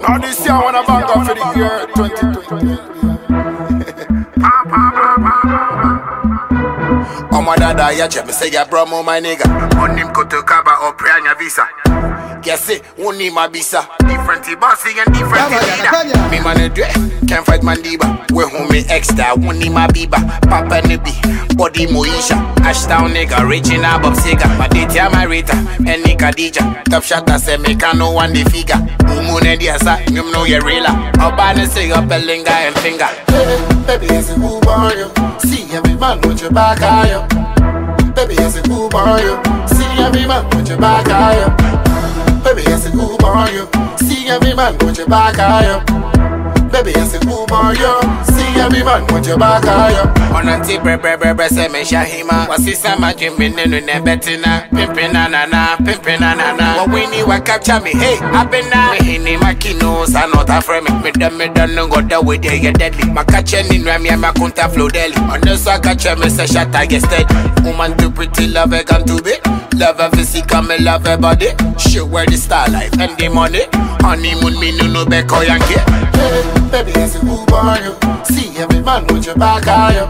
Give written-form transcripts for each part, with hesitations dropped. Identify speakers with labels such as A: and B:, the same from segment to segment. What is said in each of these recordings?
A: All this year I wanna bank up for the year 2020. Oh my dada, ya check me say ya bromo my nigga. On him koto kaba or pranya visa. Guess it, won't need my visa. Different bossy and different leader. Me man a dread, can't fight Mandiba. We home me extra, won't need my biba. Papa nibi, body moisha. Ashtown nigga, reaching above cigar. My date my rita, and Nika Dija. Top shot I say me can no one the figure. Umune diasa, you know you're real. Obana say up a linga and finger. Baby, it's a move on you. See every man with your back higher. Baby, it's a move on you. See every man with your back higher. Baby, it's a move on you. See every man with your back higher. Baby, it's a move on you. See every man with your back higher. On a tip, say me shahima. What's this? I'm a dreaming in the betina. Pimpin' na na na, pimpin' na na na. What we need, what capture me? Hey, I've been now. Me in my kinos, I'm not afraid. Me done, no go the way they get deadly. My catchin' in Rami and my conta flow daily. On the so I catch me say shot I get steady. Woman too pretty, love her come too big. Love her physical, me love her body. She wear the star life and the money. Honeymoon me no back or yankee. Baby, it's a move on you. See every man with your back higher.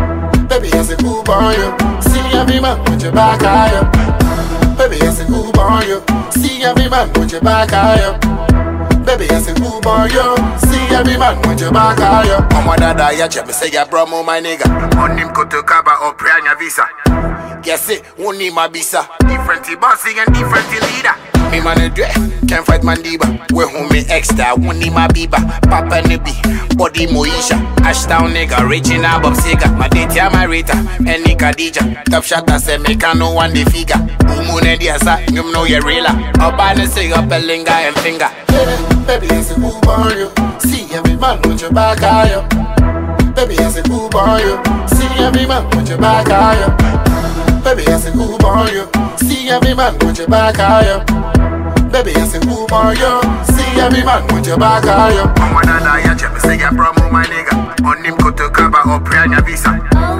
A: Baby, it's a move on you. See every man with your back higher. Baby, it's a move on you. See every man with your back higher. Baby, it's a move on you. See every man with your back higher. Oh my dada, ya check me say ya bromo my nigga. On him koto kaba or pranya visa. Guess it, won't need my visa. Different bossy and different leader. Me man a dread, can't fight Mandiba. We home me extra, won't need my biba. Papa nibi, body moisha. Ashtown nigga, reaching above cigar. My date my rita, and Nika Dija. Top shot I say me can no one the figure. Umune diasa, you know you're real. Obana say up a linga and finger. Baby, it's a move on you. See every man with your back higher. Baby, it's a move on you. See every man with your back higher. Baby, it's a move on you. See every man with your back higher. Baby, it's a move on you. See every man with your back higher. Oh my dada, ya check me say ya promo my nigga. On him koto kaba or pranya visa.